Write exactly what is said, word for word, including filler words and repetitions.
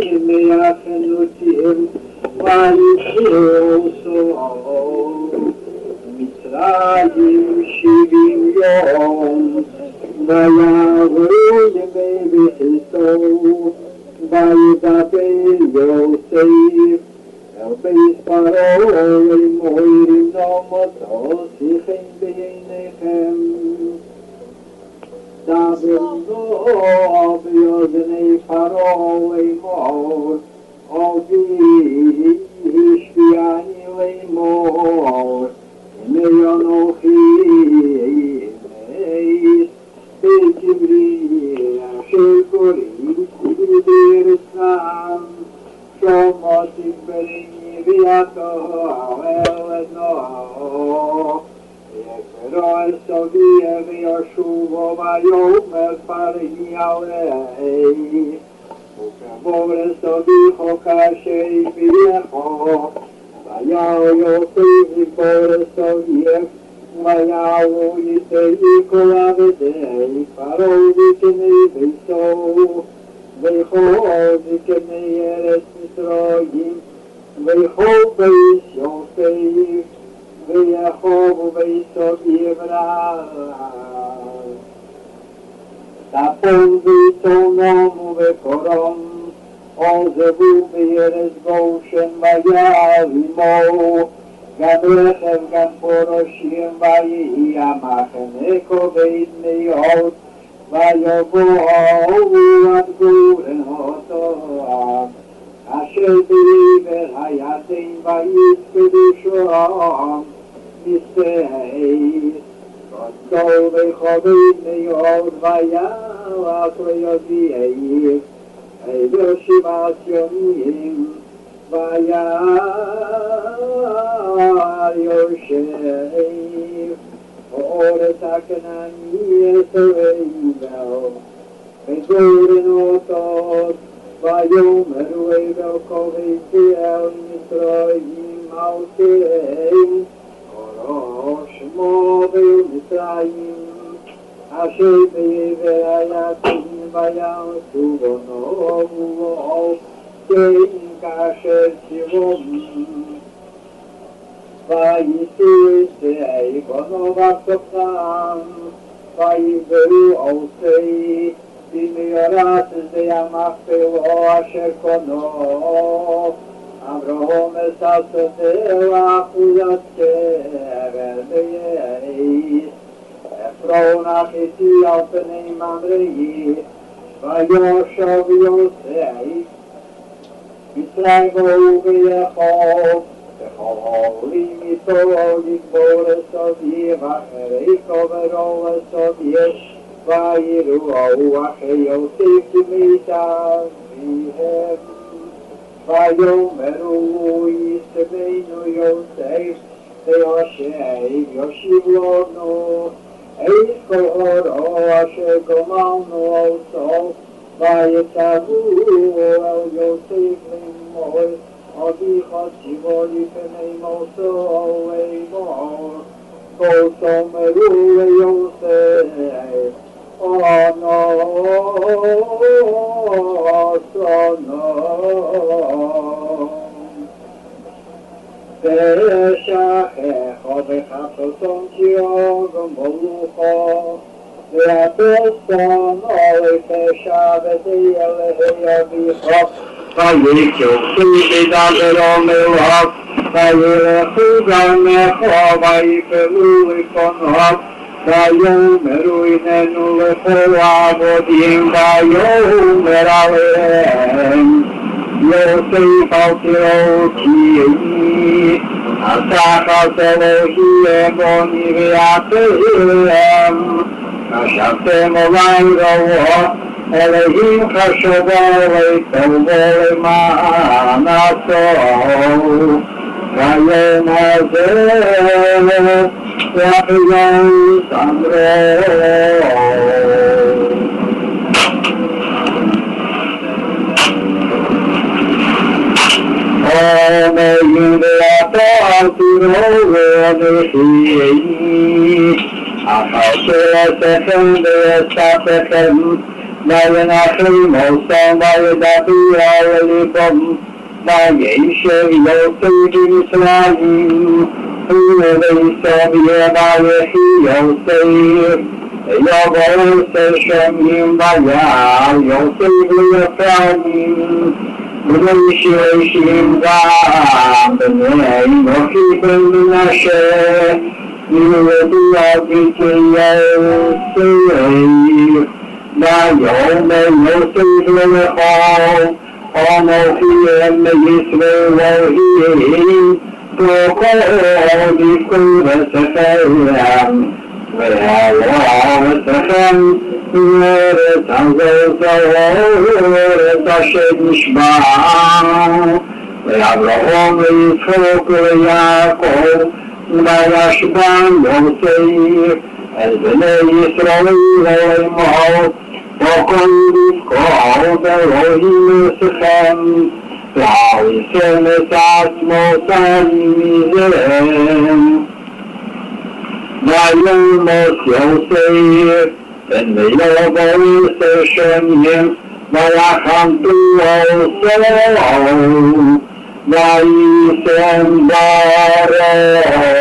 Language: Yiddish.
מהחנותים ויחיו סוף מצרים שבעים יום ויעברו ימי בחסו וידבר יוסף אל בית פרעה לאמור נאם אותו שיחם בעיניכם דבר באוזני פרעה לאמור אבי השביעני לאמור הנה אנוכי מאס בקברי אשר קוראתי בארצם שמעתי בני ויעקב אל נוח יקרא אל סבי וישובו ויאמר פרעי עלי וכמו לסביחו כאשר הביאו ויעו יוסף לקרוא לסביח ויעו יצאי כל עבדי פרעה זקני ביתו וכל זקני ארץ מצרים וכל בית יוסף ויעקב ובית אברהם צפון וצפונם ובקורם עזבו בארץ גושן ויערימו גם רכב גם פורשים ויהי המחנה כבד מאוד ויבואו עד גורן אותם אשר בעבר הירדן ויפקדו שם מסעיר גדול וכבד מאוד ויעש ויודיעיר עבר שבעת ימים ויער יושב אורץ הכנעני יסובבו וגורן אותות ויאמרו עבר כבד אל מצרים על כן קרא שמו במצרים אשר בעבר הירדן ויעשו בו נבואות כן כאשר ציוום ויישאו יצאי בנו בסופם ויברו עושי במאורת שדה המכפלה אשר קנו אברהם עשה שדה ואחוזת קבר ביעש עפרון החיתי על פני ממריא ויושב יוסי מצרים בואו ויחוב וכל העולים איתו לגבור לסביב אחרי קברו לסביב ויראו אחרי יוסף כמיטב מהם ויאמרו יסבנו יוסף ויושב יושיב לנו איש כל אורו אשר גמלנו על סוף ויצוו אל יוסף לאמור אביך ציוו לפני מותו לאמור כל תאמרו ליוסף אנוס אנוס ושכחו בחפצון ציון ומלוכו והפסון אוי פשעבדי אלי אביך ויקצו בדברו מלך וילכו גנכו ויפעלו לקונו ויאמרו הננו לכל עבודים ויאמר עליהם יוסף אל תראו כי אני הסחת אלוהים בוני ואתם חשבתם אולי רעו אלוהים חשבו לטובו למען הטוב ביום הזה יחזור סמרו אומרים ואתה תראו ונחיי אחר שעשיכם ועשתכם ويناخي موسى ويدافي ولكم ويعيش يوسف إسرائيل هو ليس بما يحيي يوسف يوسف شميم ويا يوسف يفعلين وليش ويشين دعم بني وخيب المناشي يوديك يوسف لا يوم يوسف للخوف وموفي المجسر وهي تقول بكل سفيان ويا وسخن ورتعزز ورتعشد مشبع ويعبرهم يسوق ويعقوب لا يشبع يوسف البني إسرائيل والموت وكل قعود روحي سخن وعيسى مسعى موسى الميزان لا يلمس يوسف إن يلبس شميم ويحمد وصوم وعيسى بارك